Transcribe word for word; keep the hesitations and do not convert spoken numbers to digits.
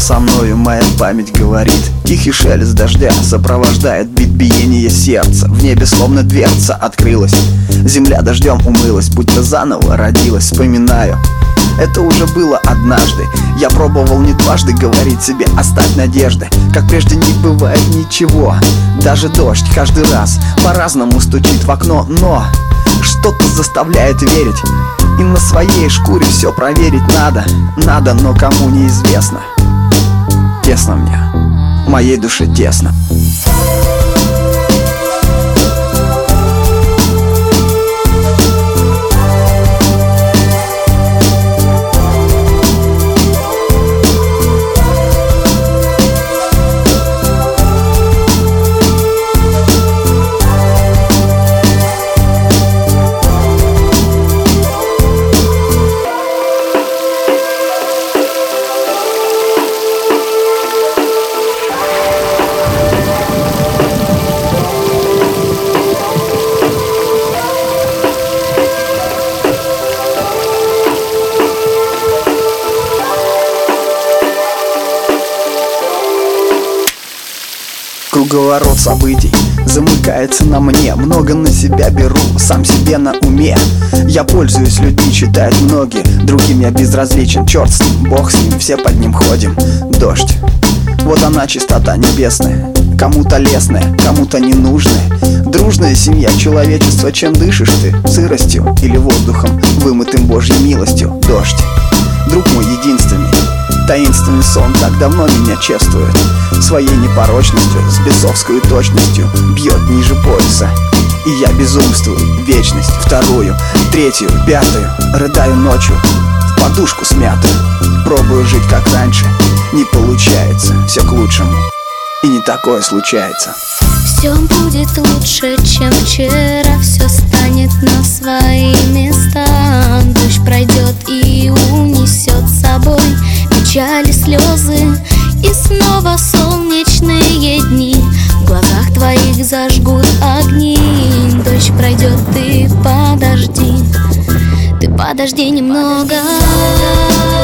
со мною моя память говорит. Тихий шелест дождя сопровождает бит биение сердца. В небе словно дверца открылась, земля дождем умылась, будто заново родилась. Вспоминаю, это уже было однажды. Я пробовал не дважды говорить себе: оставь надежды. Как прежде не бывает ничего. Даже дождь каждый раз по-разному стучит в окно, но что-то заставляет верить. И на своей шкуре все проверить надо. Надо, но кому неизвестно. Тесно мне, моей душе тесно. Круговорот событий замыкается на мне. Много на себя беру, сам себе на уме. Я пользуюсь людьми, читают многие. Другим я безразличен, черт с ним, бог с ним, все под ним ходим. Дождь, вот она чистота небесная. Кому-то лесная, кому-то ненужная. Дружная семья человечества. Чем дышишь ты? Сыростью или воздухом, вымытым Божьей милостью? Дождь, друг мой единственный. Таинственный сон так давно меня чествует своей непорочностью, с бесовской точностью бьет ниже пояса. И я безумствую, вечность, вторую, третью, пятую. Рыдаю ночью, в подушку смятую. Пробую жить как раньше, не получается. Все к лучшему, и не такое случается. Все будет лучше, чем вчера. Все станет на свои места. Дождь пройдет и унесет с собой печали, слезы. И снова солнечные дни в глазах твоих зажгут огни. Дождь пройдет, ты подожди, ты подожди немного.